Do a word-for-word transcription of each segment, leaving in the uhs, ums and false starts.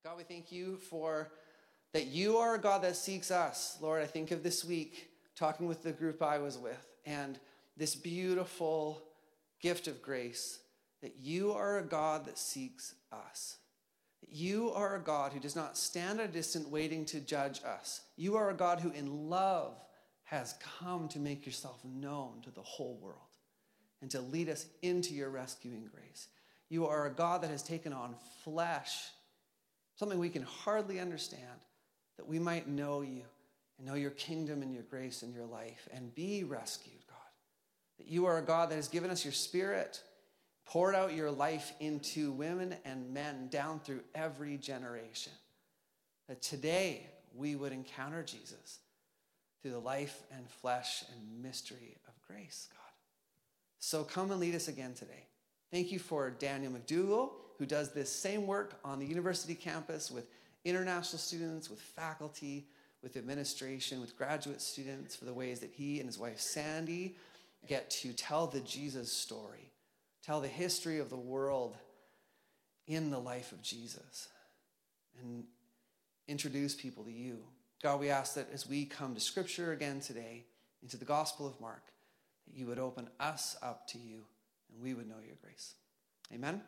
God, we thank you for that you are a God that seeks us. Lord, I think of this week talking with the group I was with and this beautiful gift of grace that you are a God that seeks us. That you are a God who does not stand at a distance waiting to judge us. You are a God who in love has come to make yourself known to the whole world and to lead us into your rescuing grace. You are a God that has taken on flesh, something we can hardly understand, that we might know you and know your kingdom and your grace and your life and be rescued, God. That you are a God that has given us your spirit, poured out your life into women and men down through every generation. That today we would encounter Jesus through the life and flesh and mystery of grace, God. So come and lead us again today. Thank you for Daniel McDougall, who does this same work on the university campus with international students, with faculty, with administration, with graduate students, for the ways that he and his wife Sandy get to tell the Jesus story, tell the history of the world in the life of Jesus, and introduce people to you. God, we ask that as we come to Scripture again today, into the Gospel of Mark, that you would open us up to you and we would know your grace. Amen.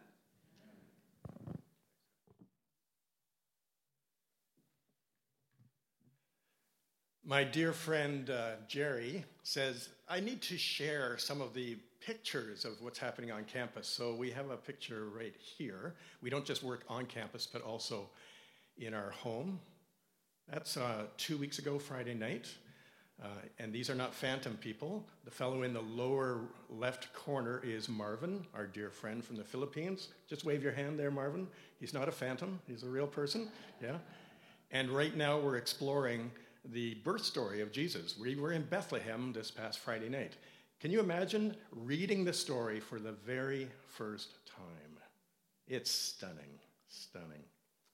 My dear friend uh, Jerry says, I need to share some of the pictures of what's happening on campus. So we have a picture right here. We don't just work on campus, but also in our home. That's uh, two weeks ago, Friday night. Uh, and these are not phantom people. The fellow in the lower left corner is Marvin, our dear friend from the Philippines. Just wave your hand there, Marvin. He's not a phantom. He's a real person. Yeah. And right now we're exploring the birth story of Jesus. We were in Bethlehem this past Friday night. Can you imagine reading the story for the very first time? It's stunning, stunning.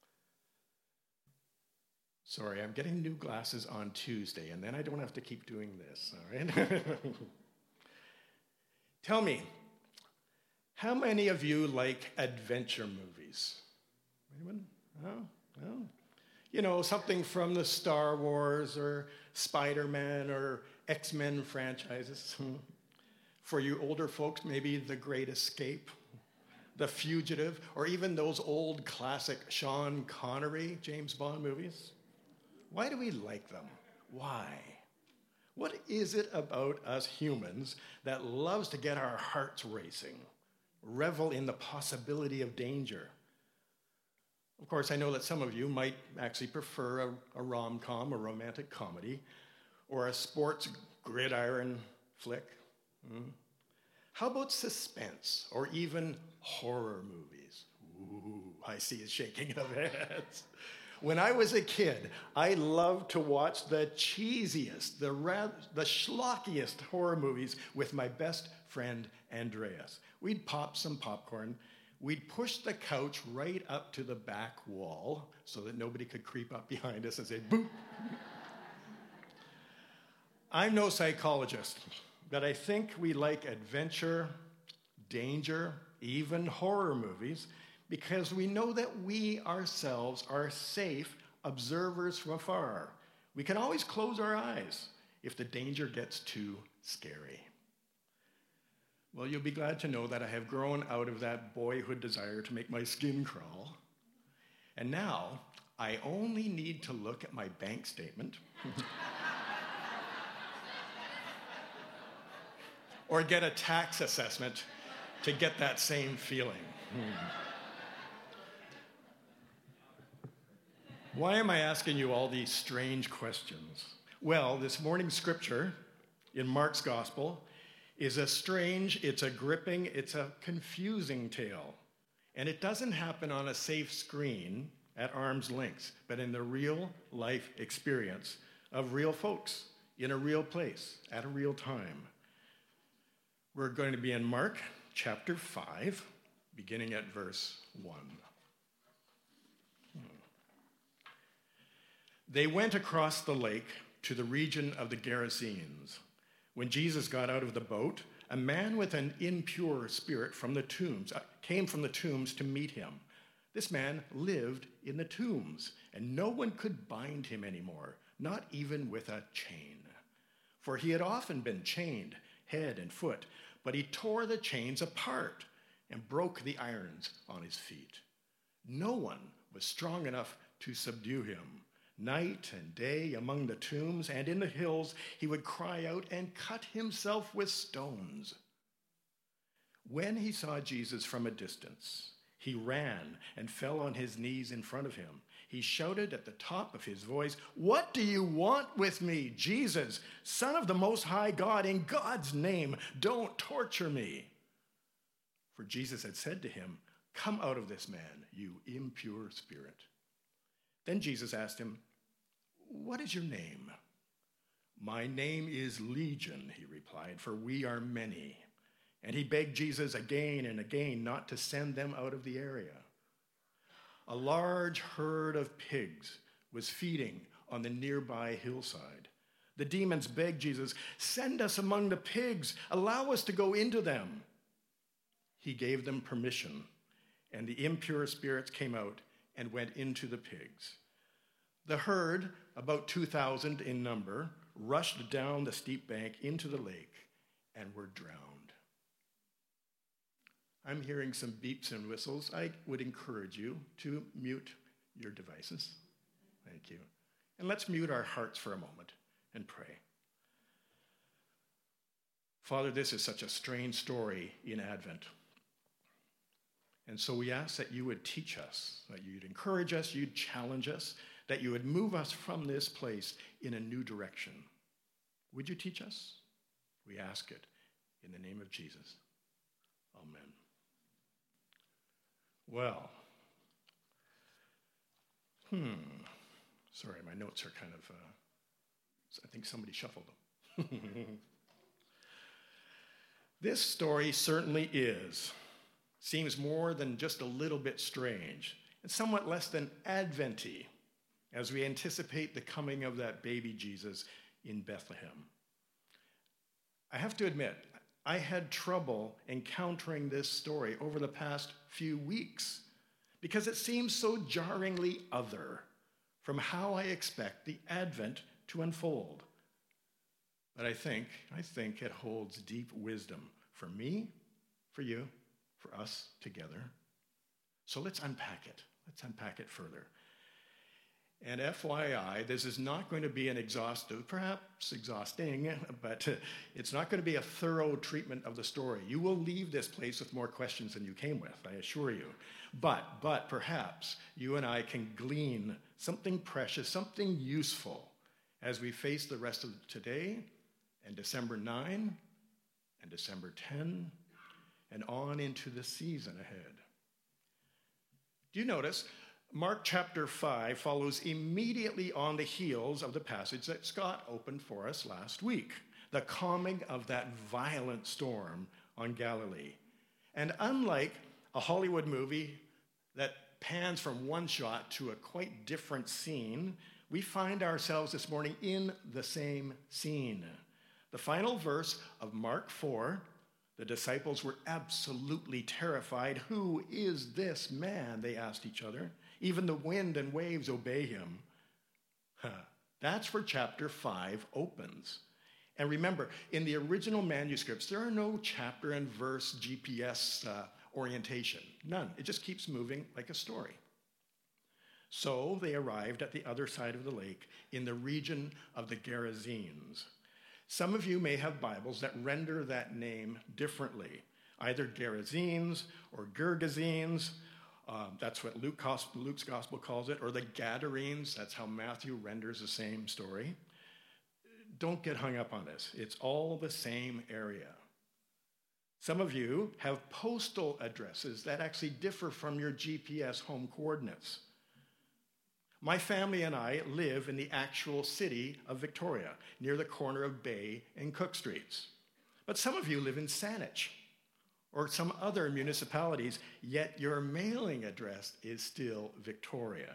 Sorry, I'm getting new glasses on Tuesday, and then I don't have to keep doing this, all right? Tell me, how many of you like adventure movies? Anyone? Oh, no? You know, something from the Star Wars or Spider-Man or X-Men franchises. For you older folks, maybe The Great Escape, The Fugitive, or even those old classic Sean Connery James Bond movies. Why do we like them? Why? What is it about us humans that loves to get our hearts racing, revel in the possibility of danger? Of course, I know that some of you might actually prefer a, a rom-com, a romantic comedy, or a sports gridiron flick. Mm. How about suspense, or even horror movies? Ooh, I see it shaking of heads. When I was a kid, I loved to watch the cheesiest, the, ra- the schlockiest horror movies with my best friend, Andreas. We'd pop some popcorn. We'd push the couch right up to the back wall so that nobody could creep up behind us and say, boop. I'm no psychologist, but I think we like adventure, danger, even horror movies, because we know that we ourselves are safe observers from afar. We can always close our eyes if the danger gets too scary. Well, you'll be glad to know that I have grown out of that boyhood desire to make my skin crawl. And now, I only need to look at my bank statement or get a tax assessment to get that same feeling. Hmm. Why am I asking you all these strange questions? Well, this morning's scripture in Mark's gospel is a strange, it's a gripping, it's a confusing tale. And it doesn't happen on a safe screen at arm's length, but in the real life experience of real folks in a real place at a real time. We're going to be in Mark chapter five, beginning at verse one. They went across the lake to the region of the Gerasenes. When Jesus got out of the boat, a man with an impure spirit from the tombs uh, came from the tombs to meet him. This man lived in the tombs, and no one could bind him anymore, not even with a chain. For he had often been chained, head and foot, but he tore the chains apart and broke the irons on his feet. No one was strong enough to subdue him. Night and day among the tombs and in the hills, he would cry out and cut himself with stones. When he saw Jesus from a distance, he ran and fell on his knees in front of him. He shouted at the top of his voice, "What do you want with me, Jesus, Son of the Most High God? In God's name, don't torture me." For Jesus had said to him, "Come out of this man, you impure spirit." Then Jesus asked him, "What is your name?" "My name is Legion," he replied, "for we are many." And he begged Jesus again and again not to send them out of the area. A large herd of pigs was feeding on the nearby hillside. The demons begged Jesus, "Send us among the pigs. Allow us to go into them." He gave them permission, and the impure spirits came out and went into the pigs. The herd, about two thousand in number, rushed down the steep bank into the lake and were drowned. I'm hearing some beeps and whistles. I would encourage you to mute your devices. Thank you. And let's mute our hearts for a moment and pray. Father, this is such a strange story in Advent. And so we ask that you would teach us, that you'd encourage us, you'd challenge us, that you would move us from this place in a new direction. Would you teach us? We ask it in the name of Jesus. Amen. Well, hmm, sorry, my notes are kind of, uh, I think somebody shuffled them. This story certainly is, seems more than just a little bit strange. It's somewhat less than Advent-y as we anticipate the coming of that baby Jesus in Bethlehem. I have to admit, I had trouble encountering this story over the past few weeks because it seems so jarringly other from how I expect the Advent to unfold. But I think, I think it holds deep wisdom for me, for you, for us together. So let's unpack it. Let's unpack it further. And F Y I, this is not going to be an exhaustive, perhaps exhausting, but it's not going to be a thorough treatment of the story. You will leave this place with more questions than you came with, I assure you. But, but perhaps you and I can glean something precious, something useful as we face the rest of today and December ninth and December tenth and on into the season ahead. Do you notice? Mark chapter five follows immediately on the heels of the passage that Scott opened for us last week, the calming of that violent storm on Galilee. And unlike a Hollywood movie that pans from one shot to a quite different scene, we find ourselves this morning in the same scene. The final verse of Mark four, the disciples were absolutely terrified. "Who is this man?" they asked each other. "Even the wind and waves obey him." Huh. That's where chapter five opens. And remember, in the original manuscripts, there are no chapter and verse G P S uh, orientation. None. It just keeps moving like a story. So they arrived at the other side of the lake in the region of the Gerasenes. Some of you may have Bibles that render that name differently, either Gerasenes or Gergesenes. Um, that's what Luke, Luke's gospel calls it, or the Gadarenes. That's how Matthew renders the same story. Don't get hung up on this. It's all the same area. Some of you have postal addresses that actually differ from your G P S home coordinates. My family and I live in the actual city of Victoria, near the corner of Bay and Cook Streets. But some of you live in Saanich or some other municipalities, yet your mailing address is still Victoria.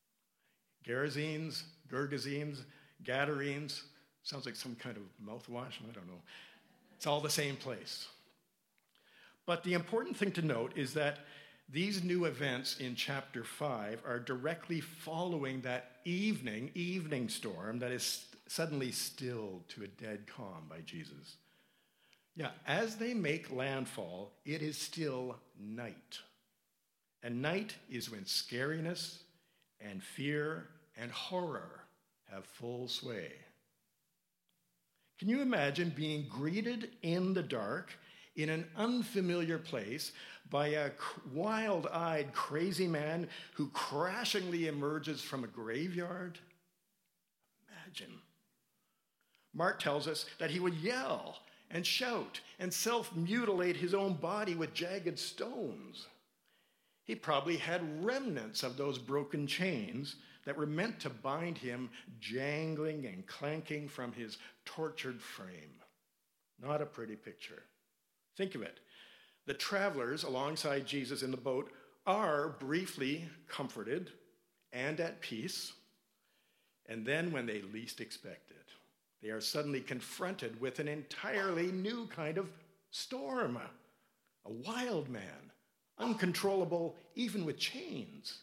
Gerasenes, Gergesenes, Gadarenes, sounds like some kind of mouthwash, I don't know. It's all the same place. But the important thing to note is that These new events in chapter five are directly following that evening, evening storm that is suddenly stilled to a dead calm by Jesus. Yeah, as they make landfall, it is still night. And night is when scariness and fear and horror have full sway. Can you imagine being greeted in the dark in an unfamiliar place by a wild-eyed, crazy man who crashingly emerges from a graveyard? Imagine. Mark tells us that he would yell and shout and self-mutilate his own body with jagged stones. He probably had remnants of those broken chains that were meant to bind him, jangling and clanking from his tortured frame. Not a pretty picture. Think of it. The travelers alongside Jesus in the boat are briefly comforted and at peace. And then when they least expect it, they are suddenly confronted with an entirely new kind of storm. A wild man, uncontrollable even with chains.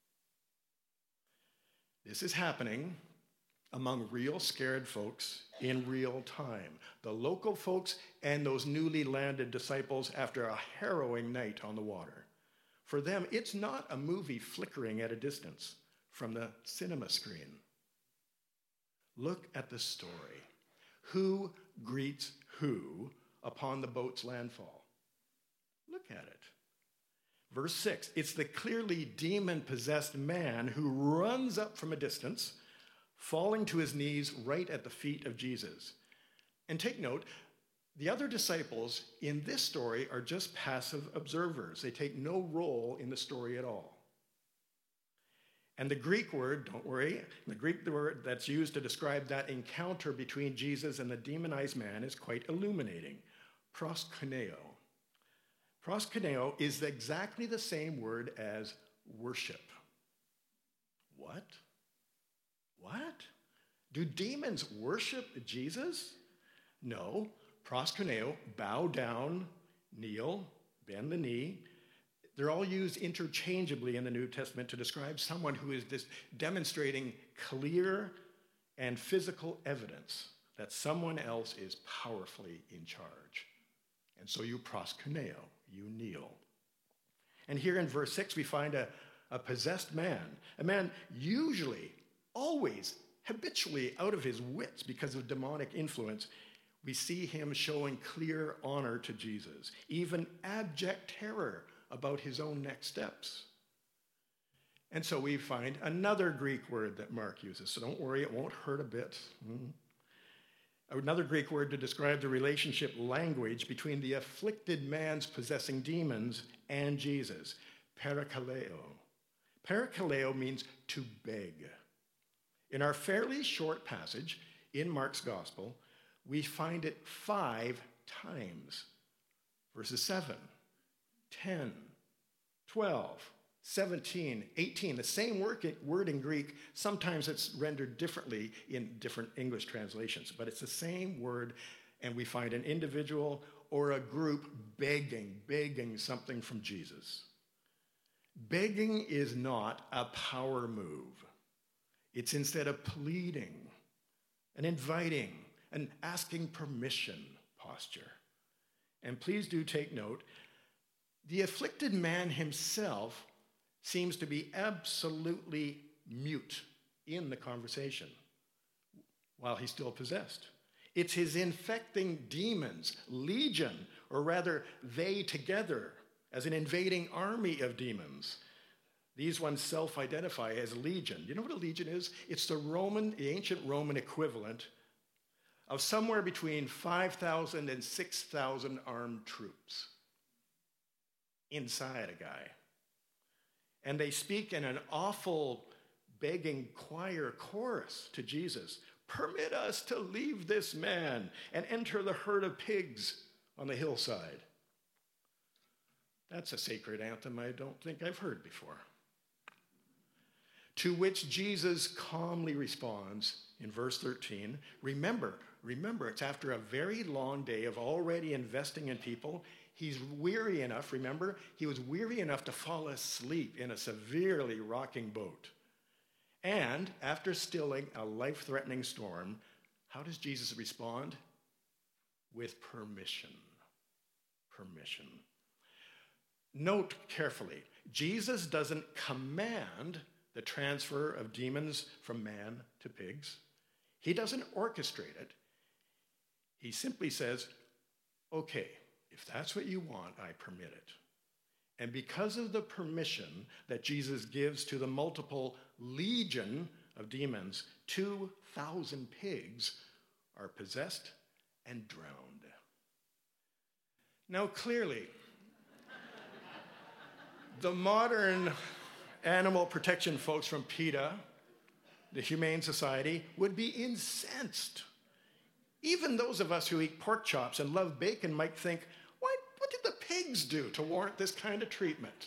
This is happening among real scared folks in real time. The local folks and those newly landed disciples after a harrowing night on the water. For them, it's not a movie flickering at a distance from the cinema screen. Look at the story. Who greets who upon the boat's landfall? Look at it. Verse six, it's the clearly demon-possessed man who runs up from a distance, falling to his knees right at the feet of Jesus. And take note, the other disciples in this story are just passive observers. They take no role in the story at all. And the Greek word, don't worry, the Greek word that's used to describe that encounter between Jesus and the demonized man is quite illuminating. Proskuneo. Proskuneo is exactly the same word as worship. What? What? Do demons worship Jesus? No. Proskuneo, bow down, kneel, bend the knee. They're all used interchangeably in the New Testament to describe someone who is this demonstrating clear and physical evidence that someone else is powerfully in charge. And so you proskuneo, you kneel. And here in verse six, we find a, a possessed man, a man usually, always, habitually out of his wits because of demonic influence. We see him showing clear honor to Jesus, even abject terror about his own next steps. And so we find another Greek word that Mark uses. So don't worry, it won't hurt a bit. Mm. Another Greek word to describe the relationship language between the afflicted man's possessing demons and Jesus. Parakaleo. Parakaleo means to beg. In our fairly short passage in Mark's gospel, we find it five times. Verses seven, ten, twelve, seventeen, eighteen. The same word in Greek. Sometimes it's rendered differently in different English translations, but it's the same word, and we find an individual or a group begging, begging something from Jesus. Begging is not a power move. It's instead a pleading, an inviting, an asking permission posture. And please do take note, the afflicted man himself seems to be absolutely mute in the conversation while he's still possessed. It's his infecting demons, legion, or rather they together as an invading army of demons. These ones self-identify as legion. You know what a legion is? It's the Roman, the ancient Roman equivalent of somewhere between five thousand and six thousand armed troops inside a guy. And they speak in an awful, begging choir chorus to Jesus. Permit us to leave this man and enter the herd of pigs on the hillside. That's a sacred anthem I don't think I've heard before. To which Jesus calmly responds in verse thirteen, remember, remember, it's after a very long day of already investing in people. He's weary enough, remember? He was weary enough to fall asleep in a severely rocking boat. And after stilling a life-threatening storm, how does Jesus respond? With permission. Permission. Note carefully, Jesus doesn't command the transfer of demons from man to pigs. He doesn't orchestrate it. He simply says, okay, if that's what you want, I permit it. And because of the permission that Jesus gives to the multiple legion of demons, two thousand pigs are possessed and drowned. Now, clearly, the modern animal protection folks from PETA, the Humane Society, would be incensed. Even those of us who eat pork chops and love bacon might think, what, what did the pigs do to warrant this kind of treatment?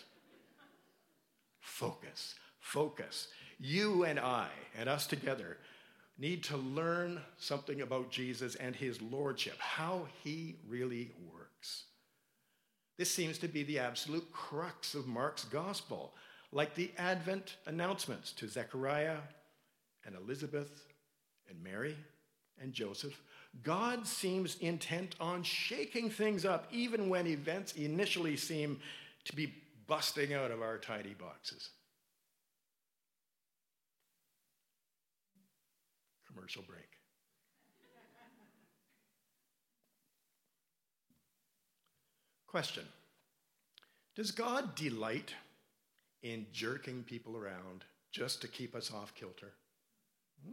Focus, focus. You and I, and us together, need to learn something about Jesus and his lordship, how he really works. This seems to be the absolute crux of Mark's gospel, like the Advent announcements to Zechariah and Elizabeth and Mary and Joseph. God seems intent on shaking things up, even when events initially seem to be busting out of our tidy boxes. Commercial break. Question. Does God delight in jerking people around just to keep us off kilter? Hmm.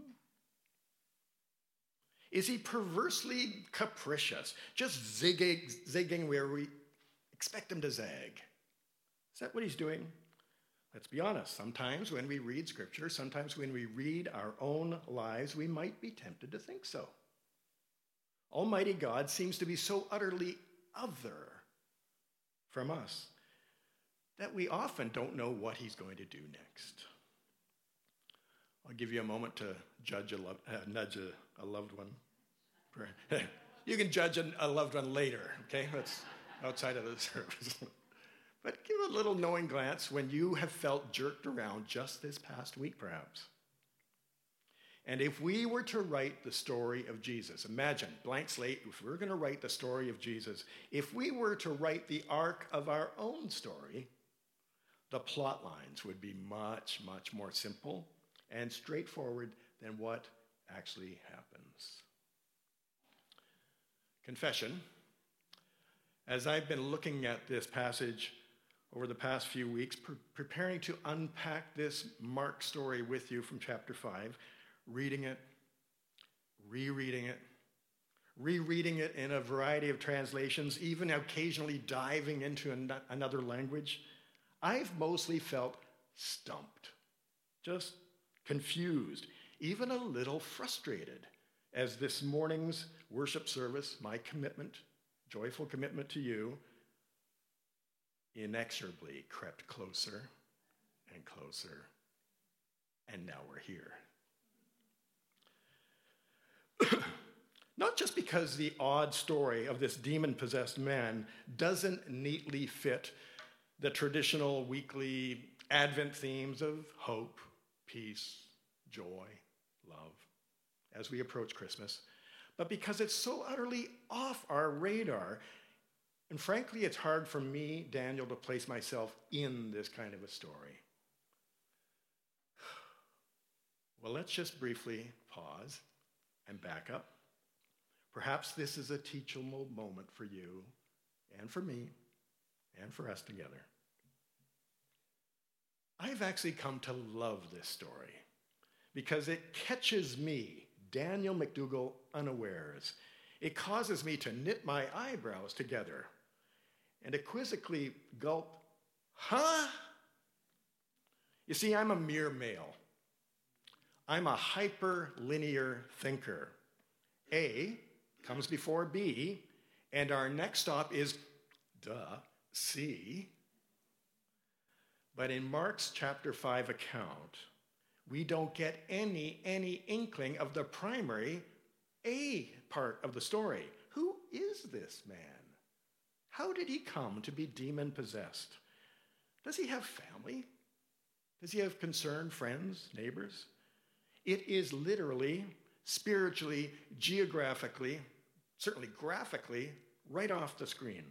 Is he perversely capricious, just zigging, zigging where we expect him to zag? Is that what he's doing? Let's be honest. Sometimes when we read Scripture, sometimes when we read our own lives, we might be tempted to think so. Almighty God seems to be so utterly other from us that we often don't know what he's going to do next. I'll give you a moment to judge a lo- uh, nudge a, a loved one. You can judge a, a loved one later, okay? That's outside of the service. But give a little knowing glance when you have felt jerked around just this past week, perhaps. And if we were to write the story of Jesus, imagine, blank slate, if we were going to write the story of Jesus, if we were to write the arc of our own story, the plot lines would be much, much more simple and straightforward than what actually happens. Confession. As I've been looking at this passage over the past few weeks, pre- preparing to unpack this Mark story with you from chapter five, reading it, rereading it, rereading it in a variety of translations, even occasionally diving into an- another language, I've mostly felt stumped, just confused, even a little frustrated, as this morning's worship service, my commitment, joyful commitment to you, inexorably crept closer and closer, and now we're here. Not just because the odd story of this demon-possessed man doesn't neatly fit the traditional weekly Advent themes of hope, peace, joy, love, as we approach Christmas, but because it's so utterly off our radar. And frankly, it's hard for me, Daniel, to place myself in this kind of a story. Well, let's just briefly pause and back up. Perhaps this is a teachable moment for you and for me and for us together. I've actually come to love this story because it catches me, Daniel McDougall, unawares. It causes me to knit my eyebrows together and a quizzically gulp, huh? You see, I'm a mere male. I'm a hyperlinear thinker. A comes before B, and our next stop is, duh, C. But in Mark's chapter five account, we don't get any, any inkling of the primary A part of the story. Who is this man? How did he come to be demon-possessed? Does he have family? Does he have concerned friends, neighbors? It is literally, spiritually, geographically, certainly graphically, right off the screen.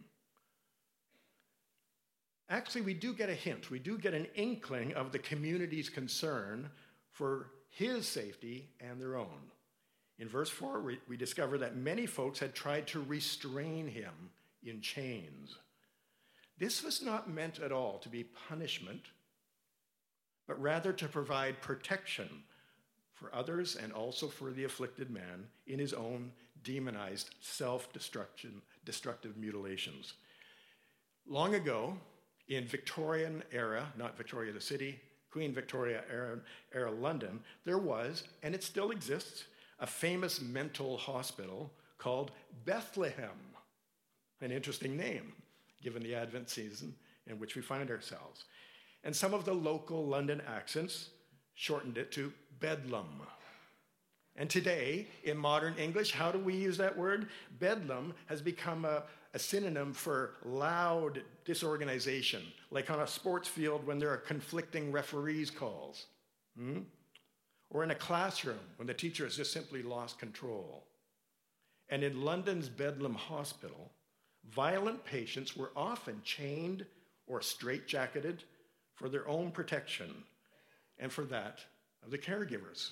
Actually, we do get a hint. We do get an inkling of the community's concern for his safety and their own. In verse four, we, we discover that many folks had tried to restrain him in chains. This was not meant at all to be punishment, but rather to provide protection for others and also for the afflicted man in his own demonized self-destruction, destructive mutilations. Long ago, in Victorian era, not Victoria the city, Queen Victoria era, era London, there was, and it still exists, a famous mental hospital called Bethlehem. An interesting name, given the Advent season in which we find ourselves. And some of the local London accents shortened it to Bedlam. And today, in modern English, how do we use that word? Bedlam has become a, a synonym for loud disorganization, like on a sports field when there are conflicting referees' calls. Hmm? Or in a classroom when the teacher has just simply lost control. And in London's Bedlam Hospital, violent patients were often chained or straitjacketed for their own protection and for that of the caregivers.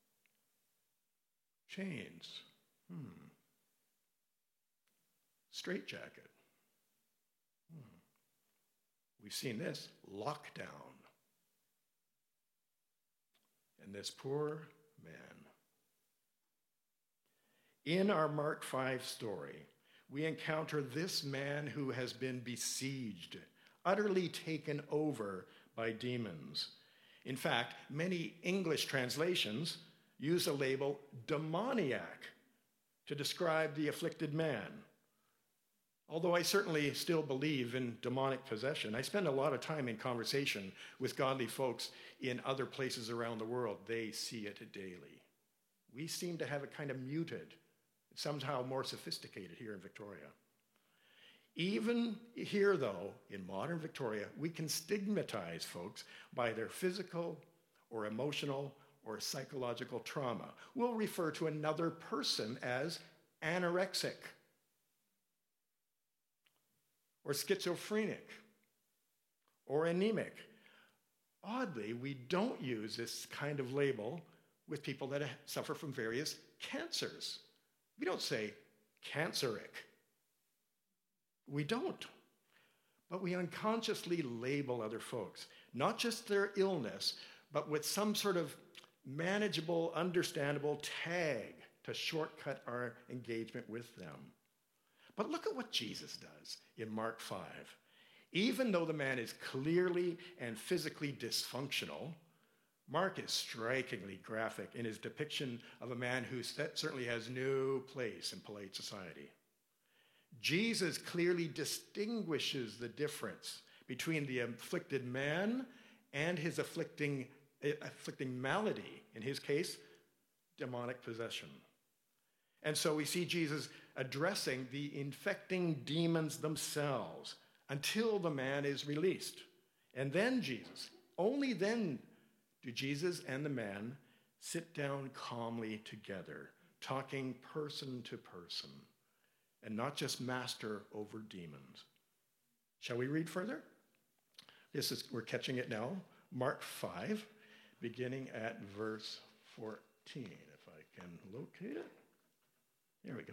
Chains. Hmm. Straitjacket. Hmm. We've seen this. Lockdown. And this poor man. In our Mark five story, we encounter this man who has been besieged, utterly taken over by demons. In fact, many English translations use the label demoniac to describe the afflicted man. Although I certainly still believe in demonic possession, I spend a lot of time in conversation with godly folks in other places around the world. They see it daily. We seem to have it kind of muted, somehow more sophisticated here in Victoria. Even here, though, in modern Victoria, we can stigmatize folks by their physical or emotional or psychological trauma. We'll refer to another person as anorexic or schizophrenic or anemic. Oddly, we don't use this kind of label with people that suffer from various cancers. We don't say canceric. We don't. But we unconsciously label other folks, not just their illness, but with some sort of manageable, understandable tag to shortcut our engagement with them. But look at what Jesus does in Mark five. Even though the man is clearly and physically dysfunctional, Mark is strikingly graphic in his depiction of a man who certainly has no place in polite society. Jesus clearly distinguishes the difference between the afflicted man and his afflicting, afflicting malady, in his case, demonic possession. And so we see Jesus addressing the infecting demons themselves until the man is released. And then Jesus, only then do Jesus and the man sit down calmly together, talking person to person, and not just master over demons. Shall we read further? This is, we're catching it now. Mark five, beginning at verse fourteen, if I can locate it. There we go.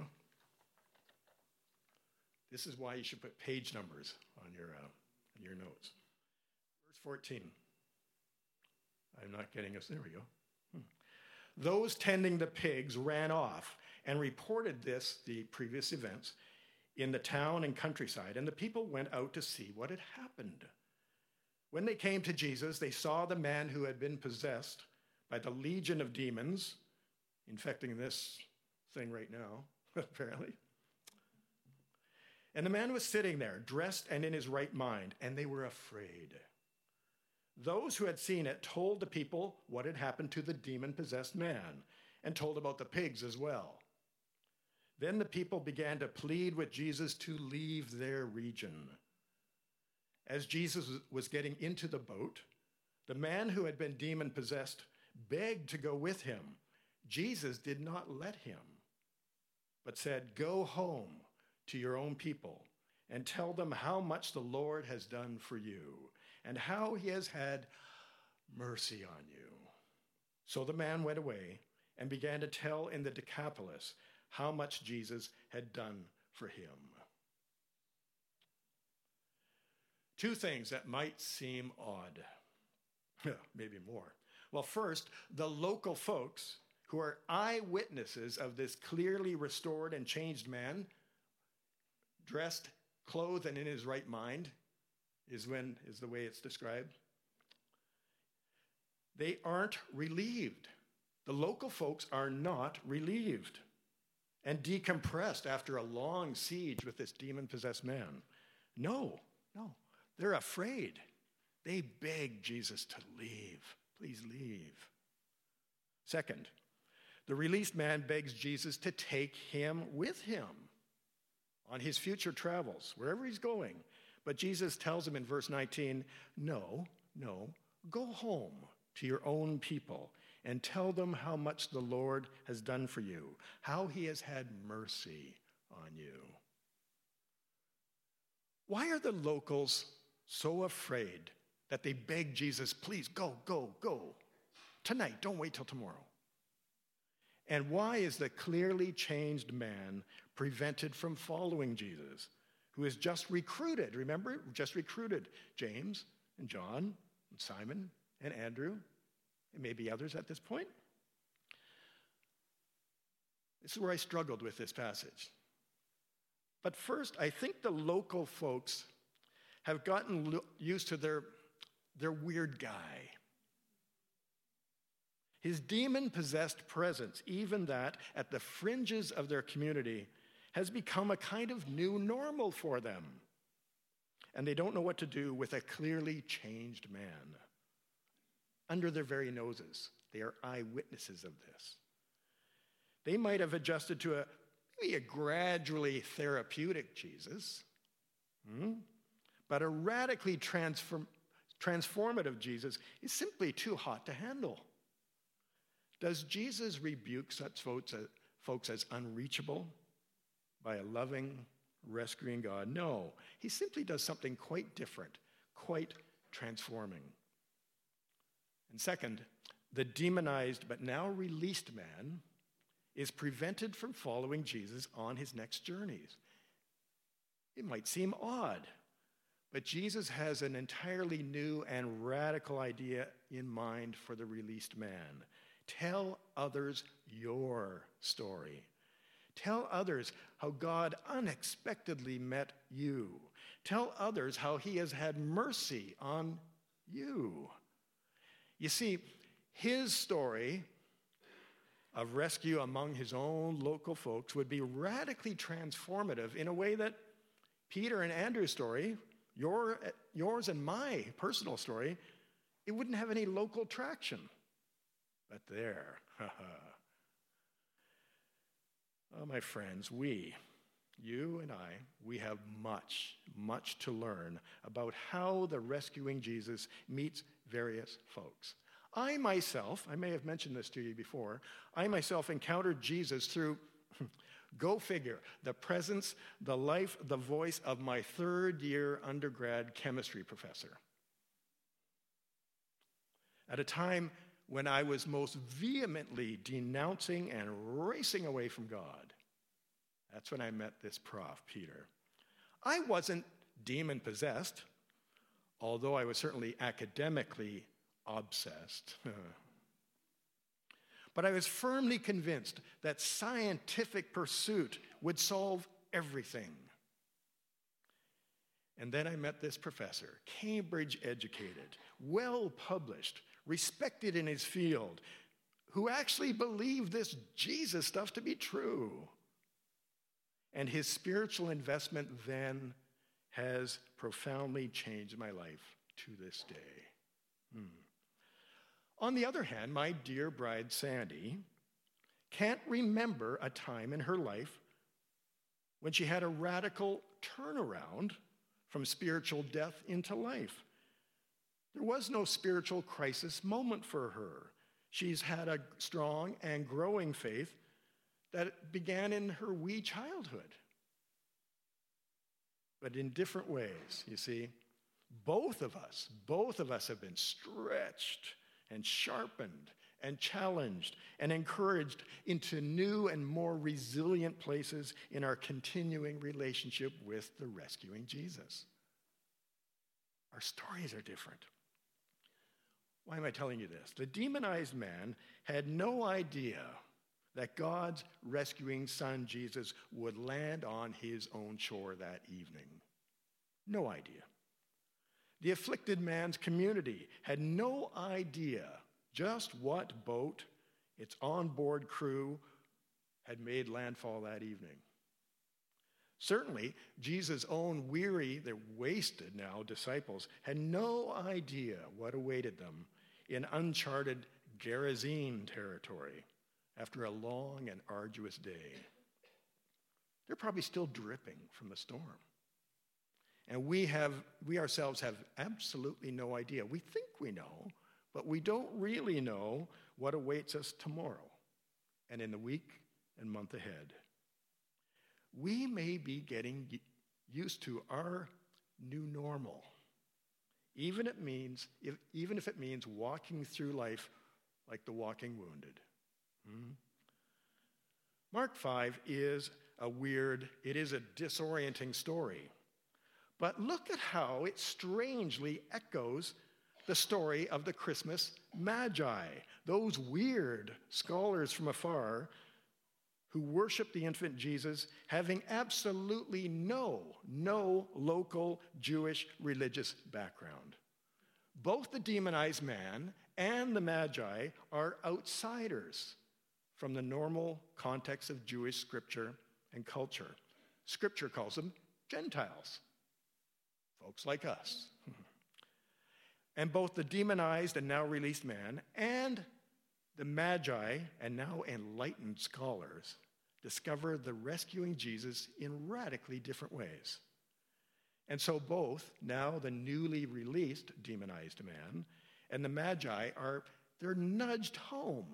This is why you should put page numbers on your, uh, on your notes. Verse fourteen. I'm not getting us. There we go. Hmm. Those tending the pigs ran off and reported this, the previous events, in the town and countryside, and the people went out to see what had happened. When they came to Jesus, they saw the man who had been possessed by the legion of demons, infecting this thing right now, apparently. And the man was sitting there, dressed and in his right mind, and they were afraid. Those who had seen it told the people what had happened to the demon-possessed man, and told about the pigs as well. Then the people began to plead with Jesus to leave their region. As Jesus was getting into the boat, the man who had been demon-possessed begged to go with him. Jesus did not let him, but said, "Go home to your own people and tell them how much the Lord has done for you and how he has had mercy on you." So the man went away and began to tell in the Decapolis how much Jesus had done for him. Two things that might seem odd, maybe more. Well, first, the local folks who are eyewitnesses of this clearly restored and changed man, dressed, clothed, and in his right mind, is when is the way it's described. They aren't relieved. The local folks are not relieved and decompressed after a long siege with this demon-possessed man. No, no, they're afraid. They beg Jesus to leave. Please leave. Second, the released man begs Jesus to take him with him on his future travels, wherever he's going. But Jesus tells him in verse nineteen, no, no, go home to your own people and tell them how much the Lord has done for you, how he has had mercy on you. Why are the locals so afraid that they beg Jesus, please go, go, go, tonight, don't wait till tomorrow? And why is the clearly changed man prevented from following Jesus, who is just recruited, remember, just recruited James and John and Simon and Andrew, and maybe others at this point? This is where I struggled with this passage. But first, I think the local folks have gotten lo- used to their, their weird guy. His demon-possessed presence, even that at the fringes of their community, has become a kind of new normal for them. And they don't know what to do with a clearly changed man. Under their very noses, they are eyewitnesses of this. They might have adjusted to a, maybe a gradually therapeutic Jesus, hmm? but a radically transform, transformative Jesus is simply too hot to handle. Does Jesus rebuke such folks as, folks as unreachable by a loving, rescuing God? No, he simply does something quite different, quite transforming. And second, the demonized but now released man is prevented from following Jesus on his next journeys. It might seem odd, but Jesus has an entirely new and radical idea in mind for the released man. Tell others your story. Tell others how God unexpectedly met you. Tell others how he has had mercy on you. You see, his story of rescue among his own local folks would be radically transformative in a way that Peter and Andrew's story, your, yours and my personal story, it wouldn't have any local traction. But there, oh, my friends, we, you and I, we have much, much to learn about how the rescuing Jesus meets various folks. I myself, I may have mentioned this to you before, I myself encountered Jesus through, go figure, the presence, the life, the voice of my third year undergrad chemistry professor. At a time when I was most vehemently denouncing and racing away from God. That's when I met this prof, Peter. I wasn't demon-possessed, although I was certainly academically obsessed. But I was firmly convinced that scientific pursuit would solve everything. And then I met this professor, Cambridge-educated, well-published, respected in his field, who actually believed this Jesus stuff to be true. And his spiritual investment then has profoundly changed my life to this day. Hmm. On the other hand, my dear bride Sandy can't remember a time in her life when she had a radical turnaround from spiritual death into life. There was no spiritual crisis moment for her. She's had a strong and growing faith that began in her wee childhood. But in different ways, you see. Both of us, both of us have been stretched and sharpened and challenged and encouraged into new and more resilient places in our continuing relationship with the rescuing Jesus. Our stories are different. Why am I telling you this? The demonized man had no idea that God's rescuing son, Jesus, would land on his own shore that evening. No idea. The afflicted man's community had no idea just what boat, its onboard crew, had made landfall that evening. Certainly, Jesus' own weary, they're wasted now, disciples had no idea what awaited them in uncharted Gerasene territory after a long and arduous day. They're probably still dripping from the storm. And we have, we ourselves have absolutely no idea. We think we know, but we don't really know what awaits us tomorrow and in the week and month ahead. We may be getting used to our new normal, even it means, if, even if it means walking through life like the walking wounded. Hmm? Mark five is a weird, it is a disorienting story. But look at how it strangely echoes the story of the Christmas Magi, those weird scholars from afar who worship the infant Jesus, having absolutely no, no local Jewish religious background. Both the demonized man and the Magi are outsiders from the normal context of Jewish scripture and culture. Scripture calls them Gentiles, folks like us. And both the demonized and now released man and the Magi and now enlightened scholars discover the rescuing Jesus in radically different ways. And so both, now the newly released demonized man and the Magi are, they're nudged home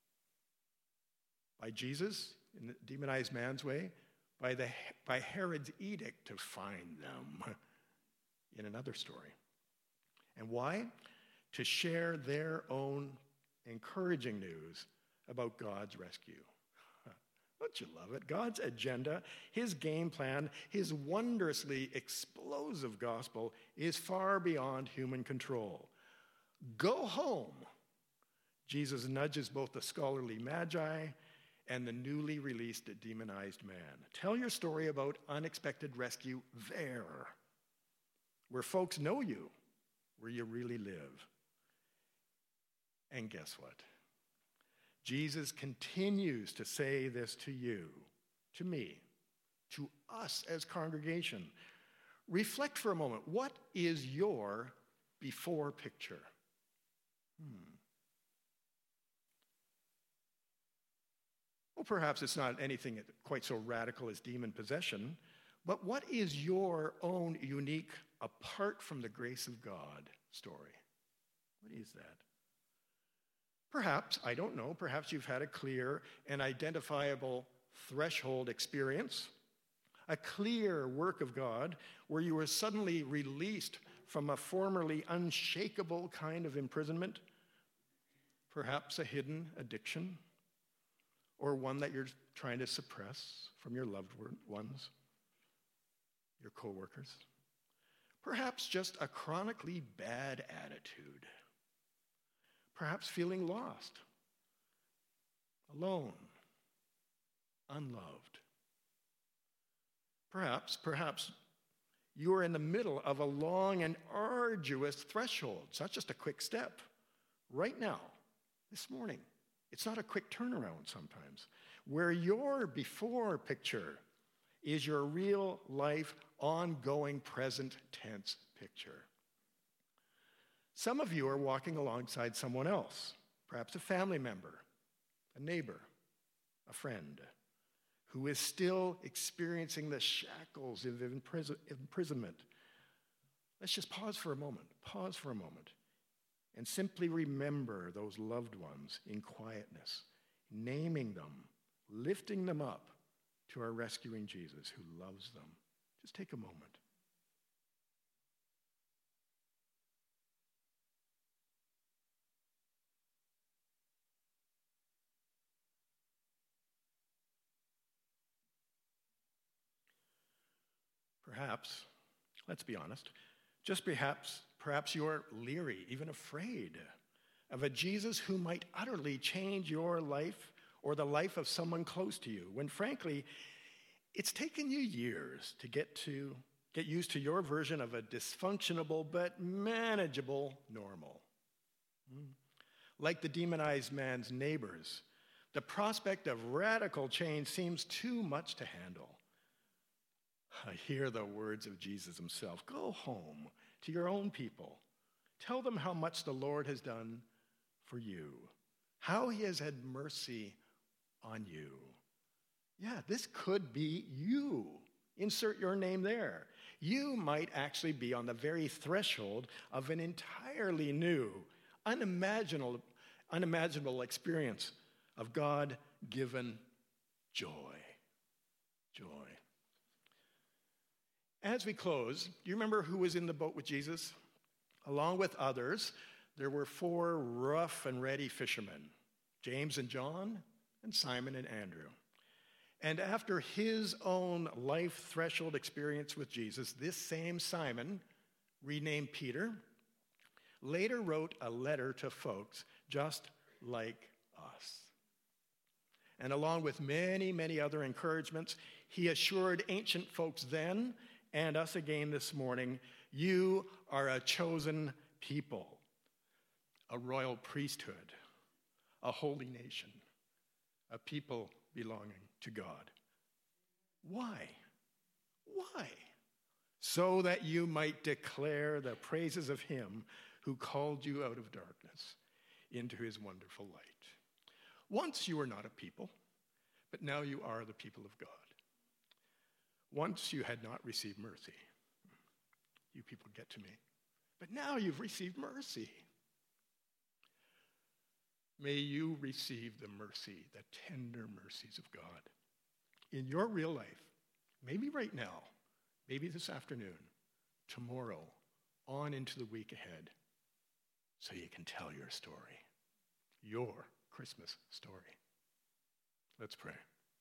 by Jesus in the demonized man's way, by, the, by Herod's edict to find them in another story. And why? To share their own encouraging news about God's rescue. Don't you love it? God's agenda, his game plan, his wondrously explosive gospel is far beyond human control. Go home. Jesus nudges both the scholarly Magi and the newly released demonized man. Tell your story about unexpected rescue there, where folks know you, where you really live. And guess what? Jesus continues to say this to you, to me, to us as congregation. Reflect for a moment. What is your before picture? Hmm. Well, perhaps it's not anything quite so radical as demon possession, but what is your own unique, apart from the grace of God story? What is that? Perhaps, I don't know, perhaps you've had a clear and identifiable threshold experience, a clear work of God where you were suddenly released from a formerly unshakable kind of imprisonment, perhaps a hidden addiction, or one that you're trying to suppress from your loved ones, your coworkers. Perhaps just a chronically bad attitude. Perhaps feeling lost, alone, unloved. Perhaps, perhaps you are in the middle of a long and arduous threshold. It's not just a quick step. Right now, this morning, it's not a quick turnaround sometimes. Where your before picture is your real life, ongoing, present tense picture. Some of you are walking alongside someone else, perhaps a family member, a neighbor, a friend, who is still experiencing the shackles of imprison- imprisonment. Let's just pause for a moment, pause for a moment, and simply remember those loved ones in quietness, naming them, lifting them up to our rescuing Jesus who loves them. Just take a moment. Perhaps, let's be honest, just perhaps, perhaps you're leery, even afraid of a Jesus who might utterly change your life or the life of someone close to you, when frankly, it's taken you years to get to get used to your version of a dysfunctional but manageable normal. Like the demonized man's neighbors, the prospect of radical change seems too much to handle. I hear the words of Jesus himself. Go home to your own people. Tell them how much the Lord has done for you, how he has had mercy on you. Yeah, this could be you. Insert your name there. You might actually be on the very threshold of an entirely new, unimaginable, unimaginable experience of God-given joy. Joy. As we close, do you remember who was in the boat with Jesus? Along with others, there were four rough and ready fishermen, James and John, and Simon and Andrew. And after his own life threshold experience with Jesus, this same Simon, renamed Peter, later wrote a letter to folks just like us. And along with many, many other encouragements, he assured ancient folks then and us again this morning, you are a chosen people, a royal priesthood, a holy nation, a people belonging to God. Why? Why? So that you might declare the praises of him who called you out of darkness into his wonderful light. Once you were not a people, but now you are the people of God. Once you had not received mercy. You people get to me. But now you've received mercy. May you receive the mercy, the tender mercies of God in your real life, maybe right now, maybe this afternoon, tomorrow, on into the week ahead, so you can tell your story, your Christmas story. Let's pray.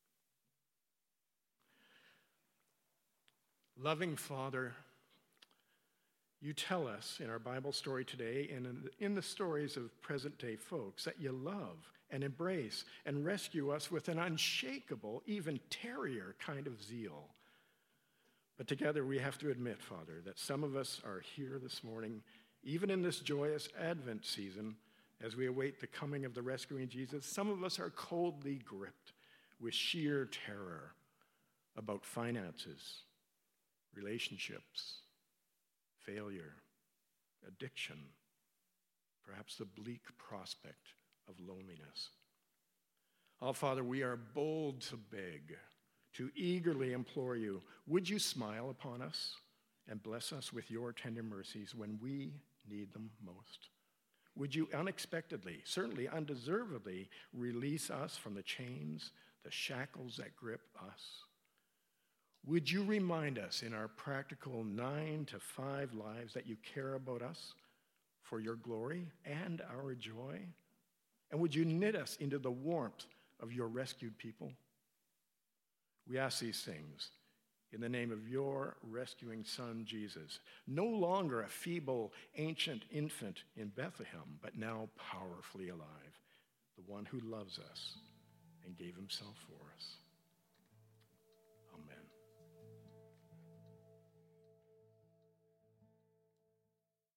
Loving Father, you tell us in our Bible story today and in the stories of present-day folks that you love and embrace and rescue us with an unshakable, even terrier kind of zeal. But together we have to admit, Father, that some of us are here this morning, even in this joyous Advent season, as we await the coming of the rescuing Jesus. Some of us are coldly gripped with sheer terror about finances, relationships, failure, addiction, perhaps the bleak prospect of loneliness. Oh, Father, we are bold to beg, to eagerly implore you, would you smile upon us and bless us with your tender mercies when we need them most? Would you unexpectedly, certainly undeservedly, release us from the chains, the shackles that grip us? Would you remind us in our practical nine to five lives that you care about us for your glory and our joy? And would you knit us into the warmth of your rescued people? We ask these things in the name of your rescuing Son, Jesus, no longer a feeble, ancient infant in Bethlehem, but now powerfully alive, the one who loves us and gave himself for us.